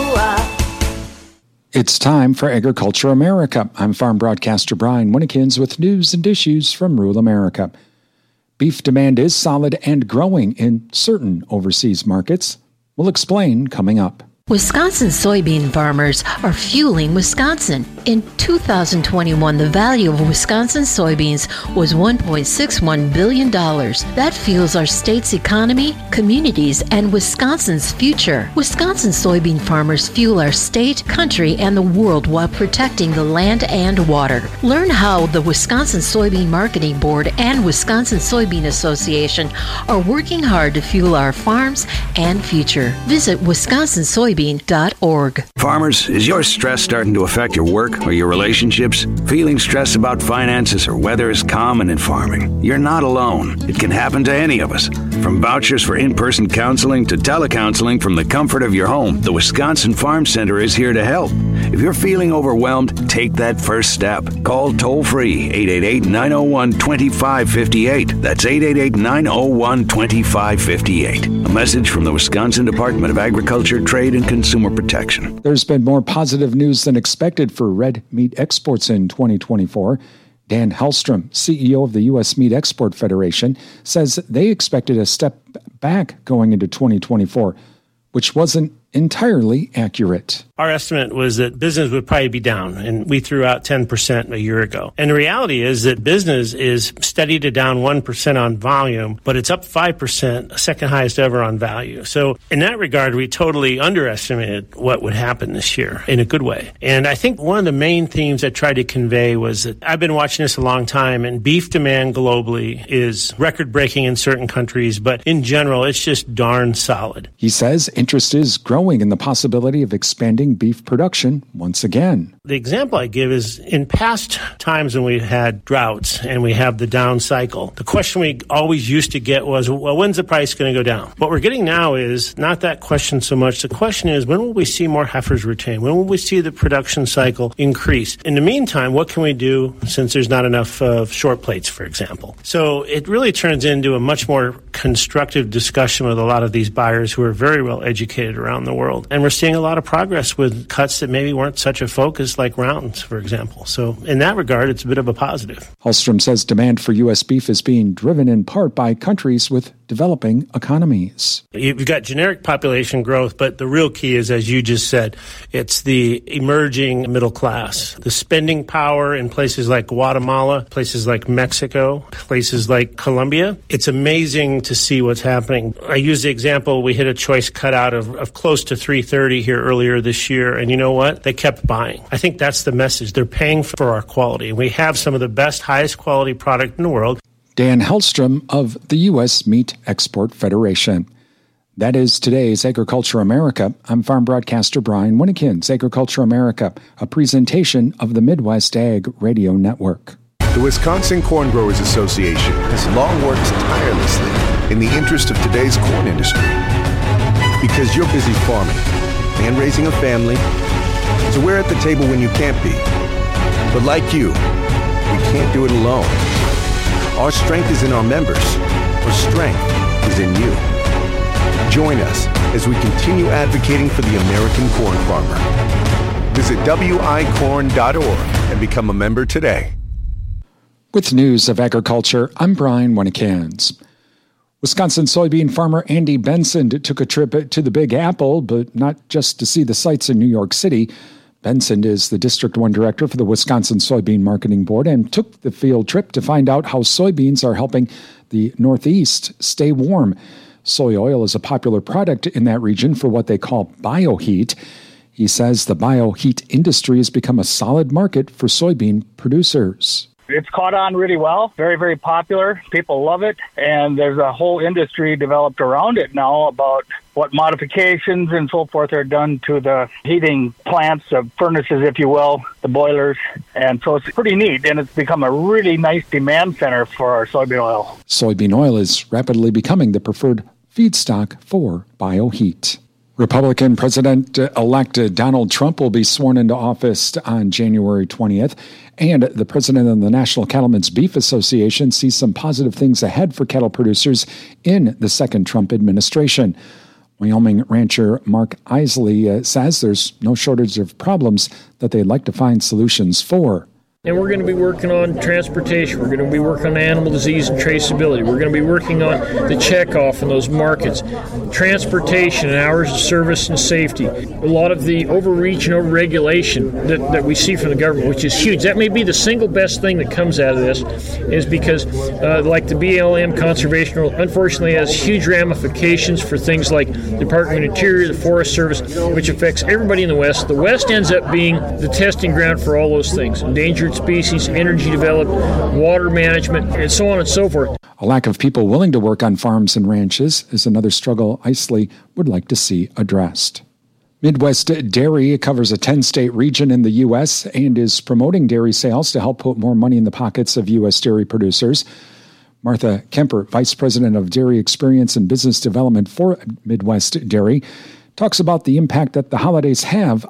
Co-op. It's time for Agriculture America. I'm farm broadcaster Brian Winnikins with news and issues from rural America. Beef demand is solid and growing in certain overseas markets. We'll explain coming up. Wisconsin soybean farmers are fueling Wisconsin. In two thousand twenty-one, the value of Wisconsin soybeans was one point six one billion dollars. That fuels our state's economy, communities, and Wisconsin's future. Wisconsin soybean farmers fuel our state, country, and the world while protecting the land and water. Learn how the Wisconsin Soybean Marketing Board and Wisconsin Soybean Association are working hard to fuel our farms and future. Visit Wisconsin Soybean dot org. Farmers, is your stress starting to affect your work or your relationships? Feeling stressed about finances or weather is common in farming. You're not alone. It can happen to any of us. From vouchers for in-person counseling to telecounseling from the comfort of your home, the Wisconsin Farm Center is here to help. If you're feeling overwhelmed, take that first step. Call toll-free eight eight eight, nine oh one, two five five eight. That's eight eight eight, nine oh one, two five five eight. A message from the Wisconsin Department of Agriculture, Trade, and Consumer Protection. There's been more positive news than expected for red meat exports in twenty twenty-four. Dan Hellstrom, C E O of the U S Meat Export Federation, says they expected a step back going into twenty twenty-four, which wasn't entirely accurate. Our estimate was that business would probably be down, and we threw out ten percent a year ago. And the reality is that business is steady to down one percent on volume, but it's up five percent, second highest ever on value. So in that regard, we totally underestimated what would happen this year in a good way. And I think one of the main themes I tried to convey was that I've been watching this a long time, and beef demand globally is record-breaking in certain countries, but in general, it's just darn solid. He says interest is growing in the possibility of expanding beef production once again. The example I give is in past times when we had droughts and we have the down cycle, the question we always used to get was, well, when's the price going to go down? What we're getting now is not that question so much. The question is, when will we see more heifers retained? When will we see the production cycle increase? In the meantime, what can we do since there's not enough uh, short plates, for example? So it really turns into a much more constructive discussion with a lot of these buyers who are very well educated around the world. And we're seeing a lot of progress with cuts that maybe weren't such a focus, like rounds, for example. So in that regard, it's a bit of a positive. Hallstrom says demand for U S beef is being driven in part by countries with developing economies. You've got generic population growth, but the real key is, as you just said, it's the emerging middle class. The spending power in places like Guatemala, places like Mexico, places like Colombia. It's amazing to see what's happening. I use the example, we hit a choice cutout of, of close to three thirty here earlier this year, and you know what? They kept buying. I think that's the message. They're paying for our quality. We have some of the best, highest quality product in the world. Dan Hellstrom of the U S Meat Export Federation. That is today's Agriculture America. I'm farm broadcaster Brian Winnikins. Agriculture America, a presentation of the Midwest Ag Radio Network. The Wisconsin Corn Growers Association has long worked tirelessly in the interest of today's corn industry. Because you're busy farming and raising a family, so we're at the table when you can't be. But like you, we can't do it alone. Our strength is in our members. Our strength is in you. Join us as we continue advocating for the American corn farmer. Visit W I corn dot org and become a member today. With news of agriculture, I'm Brian Winnikins. Wisconsin soybean farmer Andy Benson took a trip to the Big Apple, but not just to see the sights in New York City. Benson is the District one Director for the Wisconsin Soybean Marketing Board and took the field trip to find out how soybeans are helping the Northeast stay warm. Soy oil is a popular product in that region for what they call bioheat. He says the bioheat industry has become a solid market for soybean producers. It's caught on really well, very, very popular. People love it, and there's a whole industry developed around it now about what modifications and so forth are done to the heating plants, the furnaces, if you will, the boilers. And so it's pretty neat, and it's become a really nice demand center for our soybean oil. Soybean oil is rapidly becoming the preferred feedstock for bioheat. Republican President-elect Donald Trump will be sworn into office on January twentieth, and the president of the National Cattlemen's Beef Association sees some positive things ahead for cattle producers in the second Trump administration. Wyoming rancher Mark Isley uh, says there's no shortage of problems that they'd like to find solutions for. And we're going to be working on transportation. We're going to be working on animal disease and traceability. We're going to be working on the checkoff in those markets. Transportation and hours of service and safety. A lot of the overreach and overregulation that, that we see from the government, which is huge. That may be the single best thing that comes out of this, is because uh, like the B L M conservation rule, unfortunately has huge ramifications for things like the Department of Interior, the Forest Service, which affects everybody in the West. The West ends up being the testing ground for all those things. Endangered species, energy development, water management, and so on and so forth. A lack of people willing to work on farms and ranches is another struggle Isley would like to see addressed. Midwest Dairy covers a ten-state region in the U S and is promoting dairy sales to help put more money in the pockets of U S dairy producers. Martha Kemper, Vice President of Dairy Experience and Business Development for Midwest Dairy, talks about the impact that the holidays have on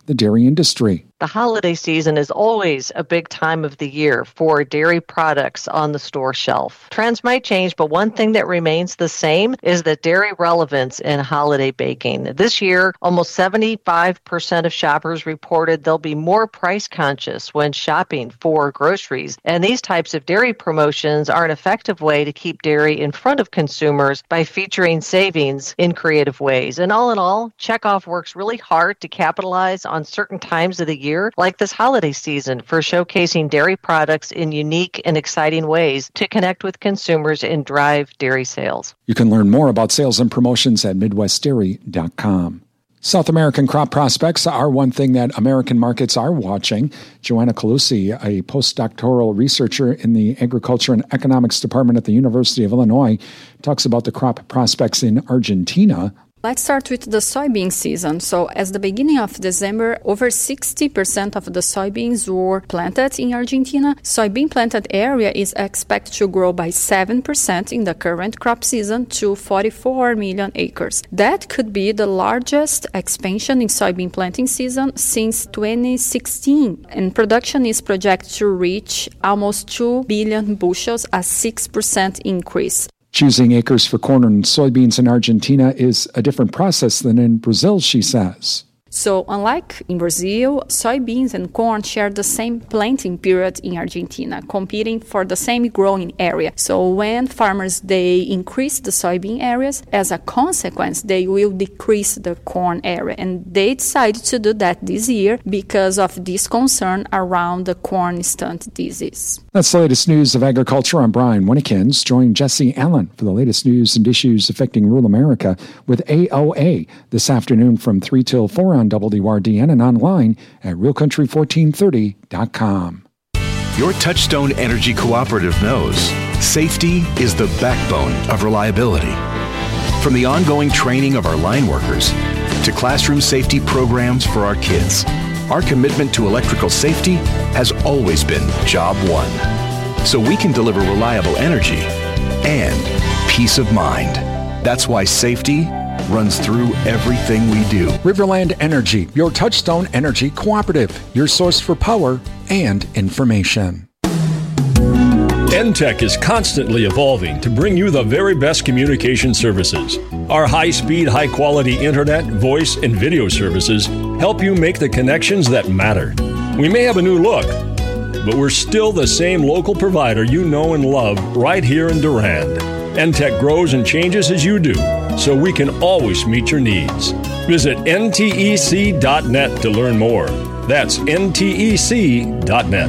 the dairy industry. The holiday season is always a big time of the year for dairy products on the store shelf. Trends might change, but one thing that remains the same is the dairy relevance in holiday baking. This year, almost seventy-five percent of shoppers reported they'll be more price conscious when shopping for groceries. And these types of dairy promotions are an effective way to keep dairy in front of consumers by featuring savings in creative ways. And all in all, Checkoff works really hard to capitalize on certain times of the year, like this holiday season, for showcasing dairy products in unique and exciting ways to connect with consumers and drive dairy sales. You can learn more about sales and promotions at midwest dairy dot com. South American crop prospects are one thing that American markets are watching. Joanna Calusi, a postdoctoral researcher in the Agriculture and Economics Department at the University of Illinois, talks about the crop prospects in Argentina. Let's start with the soybean season. So at the beginning of December, over sixty percent of the soybeans were planted in Argentina. Soybean planted area is expected to grow by seven percent in the current crop season to forty-four million acres. That could be the largest expansion in soybean planting season since twenty sixteen. And production is projected to reach almost two billion bushels, a six percent increase. Choosing acres for corn and soybeans in Argentina is a different process than in Brazil, she says. So unlike in Brazil, soybeans and corn share the same planting period in Argentina, competing for the same growing area. So when farmers, they increase the soybean areas, as a consequence, they will decrease the corn area. And they decided to do that this year because of this concern around the corn stunt disease. That's the latest news of agriculture. I'm Brian Winnikins. Join Jesse Allen for the latest news and issues affecting rural America with A O A this afternoon from three till four on W D R D N and online at real country fourteen thirty dot com. Your Touchstone Energy Cooperative knows safety is the backbone of reliability. From the ongoing training of our line workers to classroom safety programs for our kids, our commitment to electrical safety has always been job one. So we can deliver reliable energy and peace of mind. That's why safety runs through everything we do. Riverland Energy, your Touchstone Energy Cooperative, your source for power and information. N Tech is constantly evolving to bring you the very best communication services. Our high-speed, high-quality internet, voice, and video services help you make the connections that matter. We may have a new look, but we're still the same local provider you know and love right here in Durand. N Tech grows and changes as you do, so we can always meet your needs. Visit N T E C dot net to learn more. That's N T E C dot net.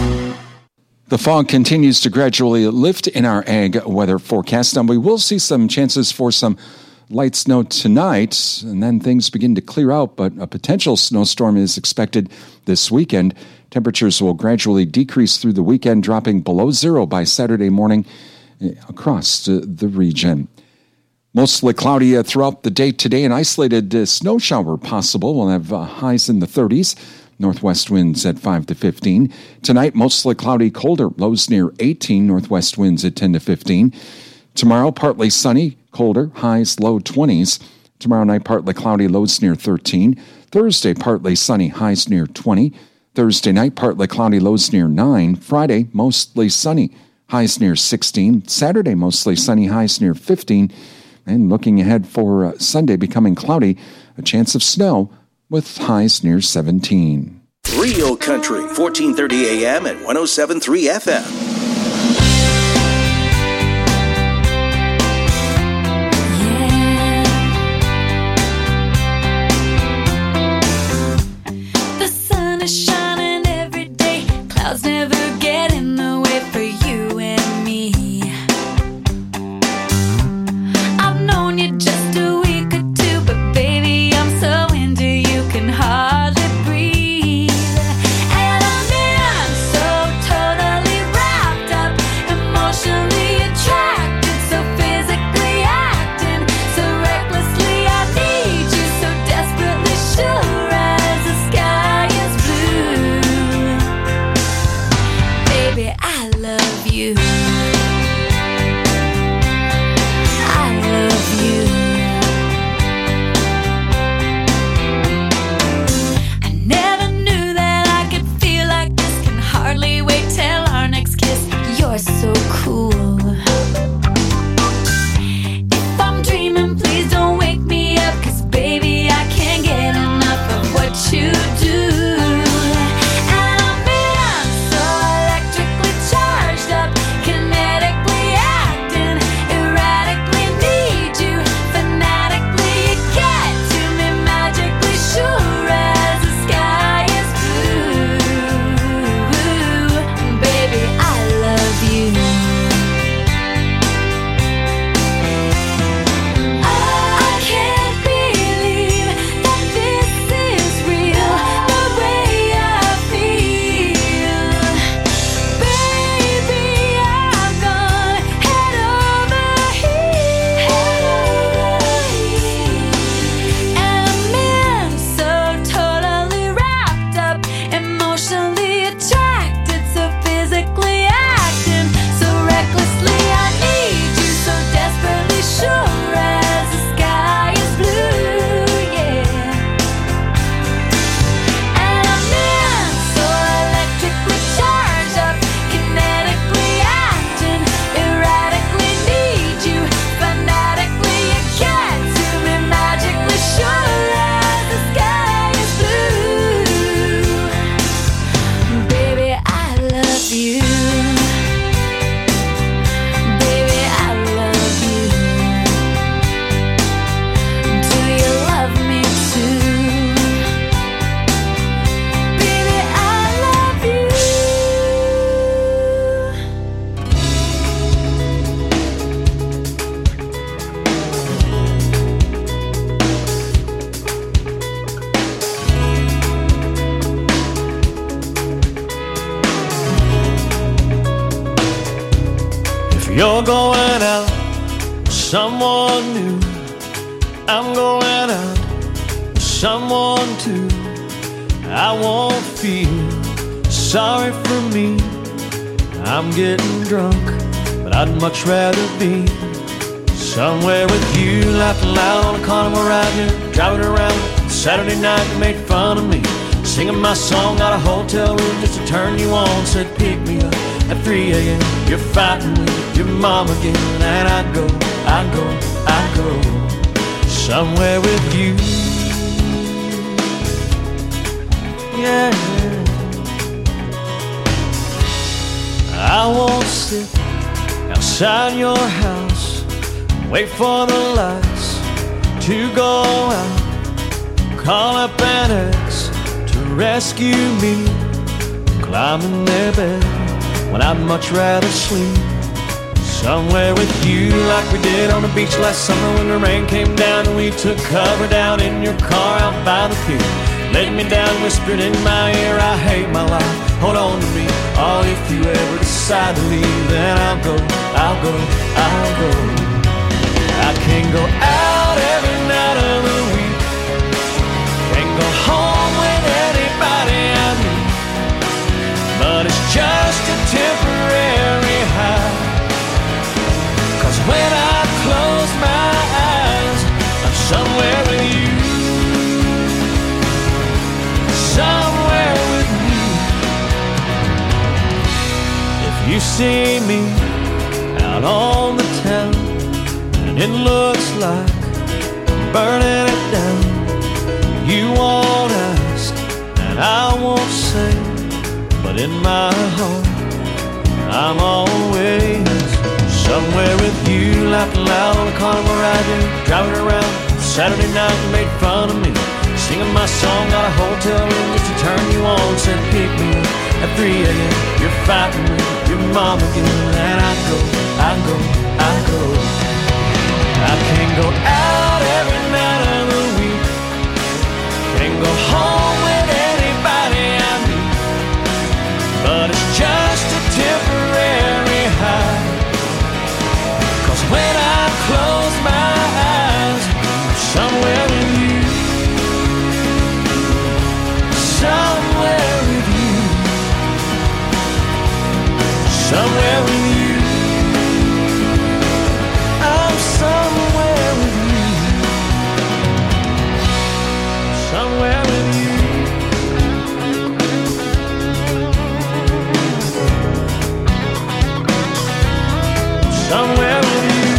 The fog continues to gradually lift in our ag weather forecast, and we will see some chances for some light snow tonight, and then things begin to clear out, but a potential snowstorm is expected this weekend. Temperatures will gradually decrease through the weekend, dropping below zero by Saturday morning across the region. Mostly cloudy throughout the day today. An isolated uh, snow shower possible. We'll have uh, highs in the thirties. Northwest winds at five to fifteen. Tonight, mostly cloudy, colder. Lows near eighteen. Northwest winds at ten to fifteen. Tomorrow, partly sunny, colder. Highs low twenties. Tomorrow night, partly cloudy. Lows near thirteen. Thursday, partly sunny. Highs near twenty. Thursday night, partly cloudy. Lows near nine. Friday, mostly sunny. Highs near sixteen. Saturday, mostly sunny. Highs near fifteen. And looking ahead for uh, Sunday, becoming cloudy, a chance of snow with highs near seventeen. Real Country, fourteen thirty A M and one oh seven point three F M. The sun is shining every day. Clouds never get in the way for you and me. I've known you just a week or two, but baby, I'm so into you, can hardly breathe. And I'm in so totally right. You're going out with someone new. I'm going out with someone too. I won't feel sorry for me. I'm getting drunk, but I'd much rather be somewhere with you, laughing loud on a carnival ride here, driving around Saturday night. You made fun of me, singing my song out of hotel room just to turn you on. Said pick me up at three a.m. You're fighting with your mom again, and I go, I go, I go somewhere with you. Yeah, I won't sit outside your house, wait for the lights to go out, call up an ex to rescue me, climb in their bed when I'd much rather sleep somewhere with you, like we did on the beach last summer when the rain came down and we took cover down in your car out by the pier. Laid me down, whispered in my ear, I hate my life, hold on to me. Oh, if you ever decide to leave, then I'll go, I'll go, I'll go. I can't go out every night of the week, can't go home with anybody I meet, but it's just a temporary high, 'cause when I close my eyes, I'm somewhere with you. Somewhere with you. If you see me out on the town and it looks like I'm burning it down, you won't ask and I won't say, but in my heart I'm always somewhere with you, laughing loud on a carnival ride here, driving around Saturday night. You made fun of me, singing my song out of hotel room just to turn you on. Said pick me up at three a.m. You're fighting with your mom again, and I go, I go, I go. I can't go out every night of the week, can't go home with anybody I meet, but it's just a temporary high, 'cause when I close my eyes, I'm somewhere with you. Somewhere with you, somewhere with you, I'm somewhere with you, somewhere with you. Somewhere with you,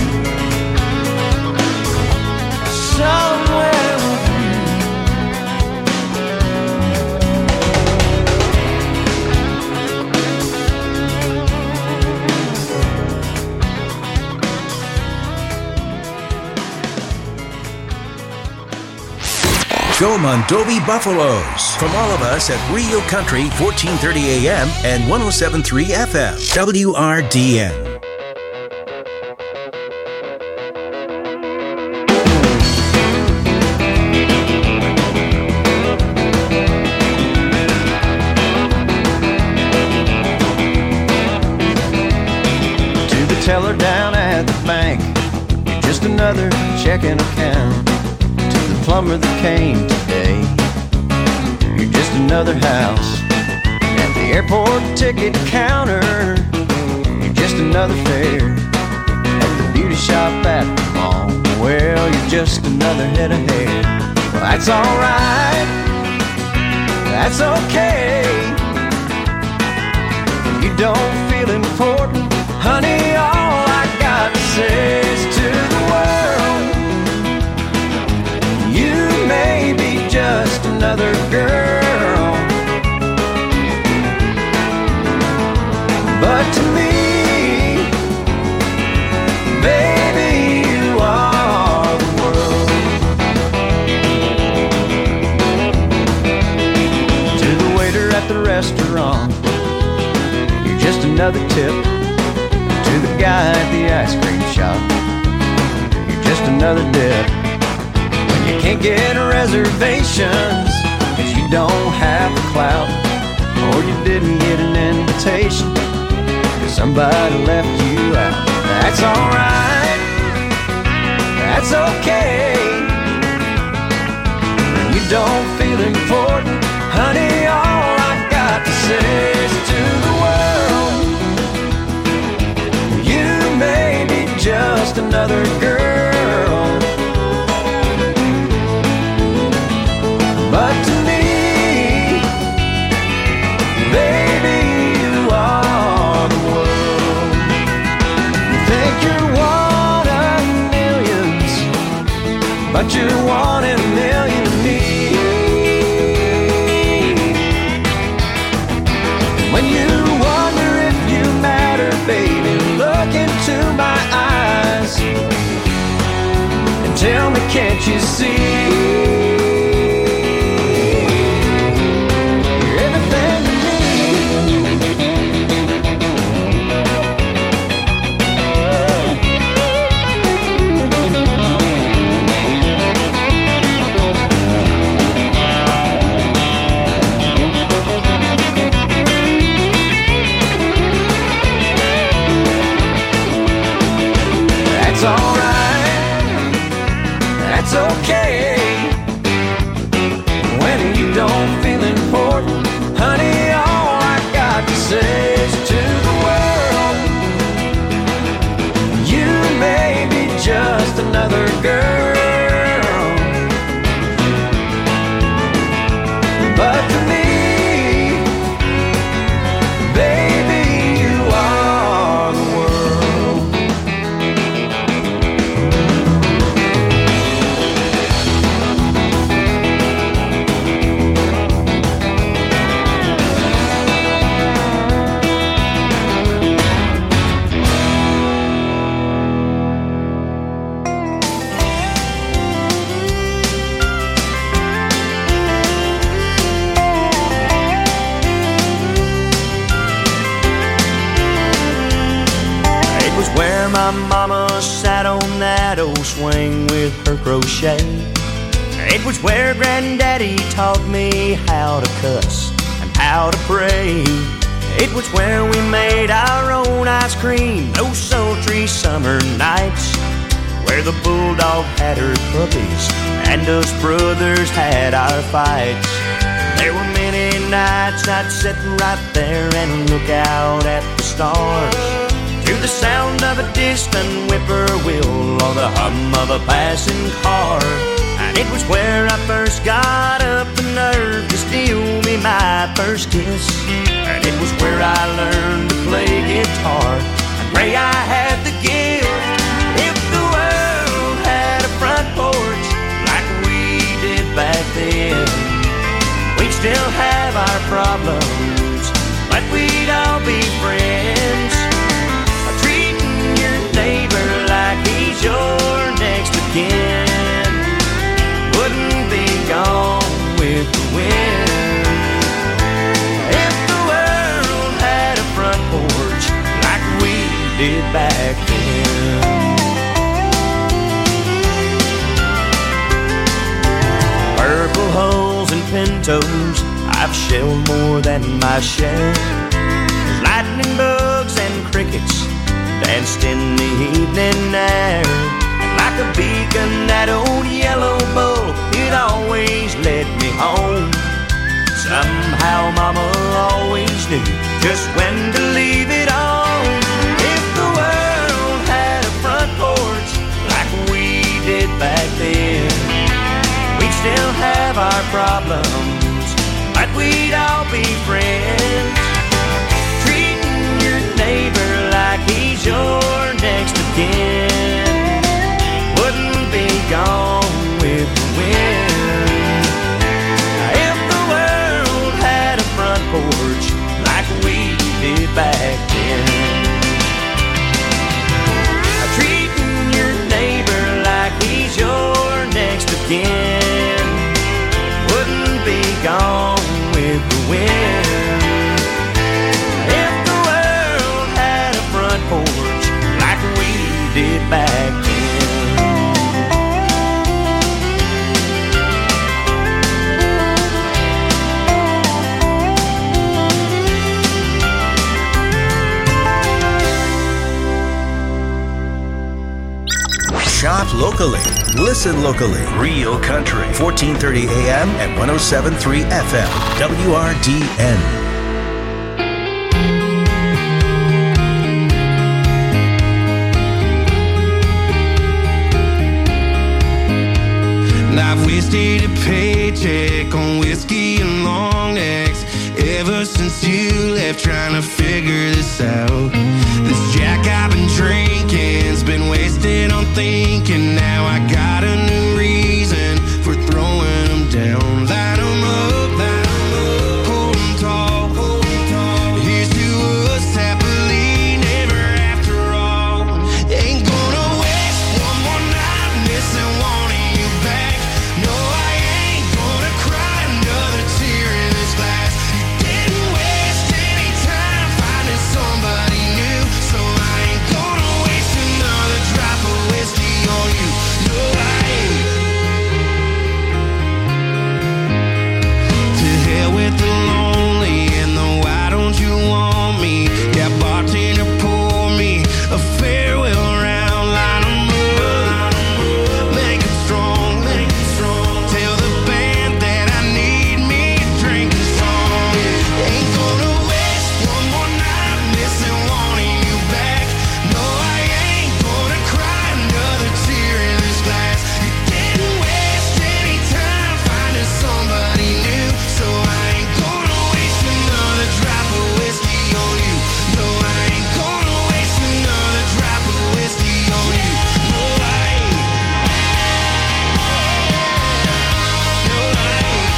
somewhere with you. Go Mondovi Buffaloes. From all of us at Rio Country, fourteen thirty A M and one oh seven point three F M, W R D N. To the teller down at the bank, you're just another checking account. Plumber that came today, you're just another house. At the airport ticket counter, you're just another fare. At the beauty shop at the mall, well, you're just another head of hair. Well, that's alright, that's okay. If you don't feel important, honey, all I got to say is to the world, you may be just another girl, but to me, baby, you are the world. To the waiter at the restaurant, you're just another tip. To the guy at the ice cream shop, you're just another dip. You can't get reservations if you don't have the clout, or you didn't get an invitation because somebody left you out. That's alright, that's okay. You don't feel important, honey, all I got to say is to the world, you may be just another girl, but to me, baby, you are the world. You think you're one of millions, but you're one in a million to me. When you wonder if you matter, baby, look into my eyes and tell me, can't you see? That's alright, that's okay. When you don't feel important, honey, all I got to say is to the world, you may be just another girl, but to me, baby, you are the world. Where my mama sat on that old swing with her crochet. It was where Granddaddy taught me how to cuss and how to pray. It was where we made our own ice cream those sultry summer nights, where the bulldog had her puppies and us brothers had our fights. There were many nights I'd sit right there and look out at the stars, to the sound of a distant whippoorwill or the hum of a passing car. And it was where I first got up the nerve to steal me my first kiss. And it was where I learned to play guitar and pray I had the gift. If the world had a front porch like we did back then, we'd still have our problems, but we'd all be friends. Neighbor like he's your next of kin, wouldn't be gone with the wind. If the world had a front porch like we did back then. Purple hulls and pintos, I've shelled more than my share. There's lightning bugs and crickets danced in the evening air, and like a beacon that old yellow bull, it always led me home. Somehow mama always knew just when to leave it on. If the world had a front porch like we did back then, we'd still have our problems, but we'd all be friends. Treating your neighbor like he's your next of kin, wouldn't be gone with the wind. If the world had a front porch like we did back then, treating your neighbor like he's your next of kin, wouldn't be gone with the wind. If the world had a front porch like we did locally. Listen locally. Real Country, fourteen thirty A M and one oh seven point three F M. W R D N. I've wasted a paycheck on whiskey and long necks ever since you left, trying to figure this out. This Jack I've been drinking's been wasted on thinking. Now I got a new reason for throwing them down. Light them up, light them up, hold them tall, hold them tall. Here's to us happily never after all. Ain't gonna waste one more night missing wanting you back. No, I ain't gonna cry another tear in this glass. Didn't waste any time finding somebody new, so I ain't gonna waste another drop of whiskey on you. No, I ain't. To hell with the lonely and the why don't you want me? Yeah, bartender, pour me a farewell round. Line 'em up, make it strong, make it strong. Tell the band that I need me a drinking song. Ain't gonna waste one more night missing wanting you back. No, I ain't gonna cry another tear in this glass. You didn't waste any time finding somebody new, so I ain't gonna waste another drop of whiskey on you. No, I ain't gonna waste another drop of whiskey on you. No, I ain't. No, I ain't.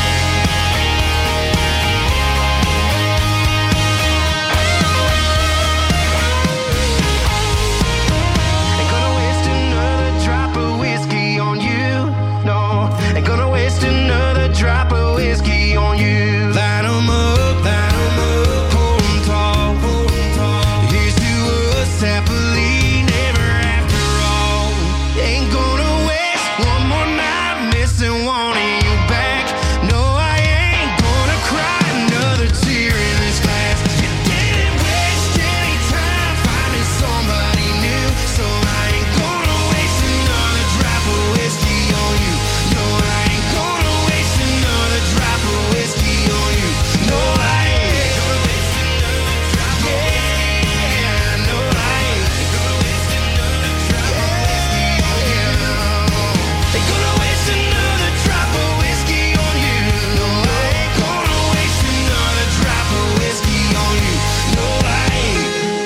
Ain't gonna waste another drop of whiskey on you. No, ain't gonna waste another drop of whiskey on you. Line 'em up, line 'em up, hold 'em tall, hold 'em tall. Here's to us happily never after all. Ain't gonna waste one more night missing wanting you back. No, I ain't gonna cry another tear in this glass. You didn't waste any time finding somebody new, so I ain't gonna waste another drop of whiskey on you. No, I ain't gonna waste another drop of whiskey on you. No, I ain't gonna waste another drop of whiskey. Yeah, no, I ain't gonna waste another drop of whiskey on you. Ain't gonna waste another drop of whiskey on you. No, I ain't gonna waste another drop of whiskey on you. No, I ain't.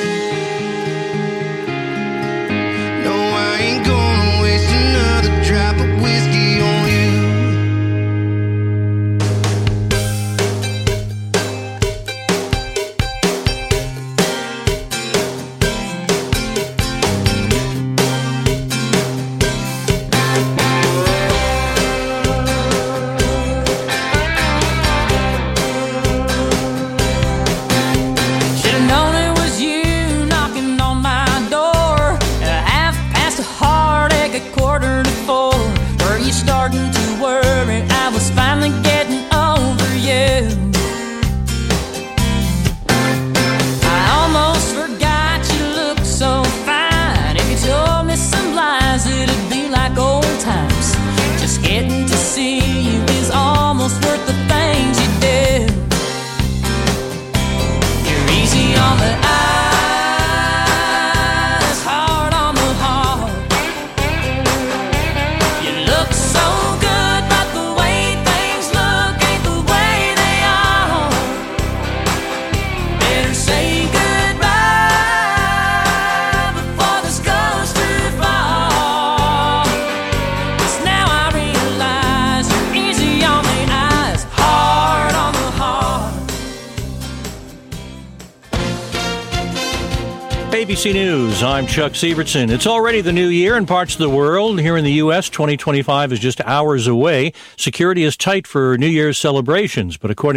No, I ain't gonna waste another drop of whiskey on you. Should've known it was you knocking on my door at a half past a heartache, a quarter to four. Were you starting to worry I was finally getting over you? I almost forgot you looked so fine. If you told me some lies, it'd be like old times. Just getting to see you is almost worth the things you do. You're easy on the eyes, hard on the heart. You look so good, but the way things look ain't the way they are. Better say goodbye before this goes too far. 'Cause now I realize you're easy on the eyes, hard on the heart. A B C News, I'm Chuck Sievertson. It's already the new year in parts of the world. Here in the U S, twenty twenty-five is just hours away. Security is tight for New Year's celebrations, but according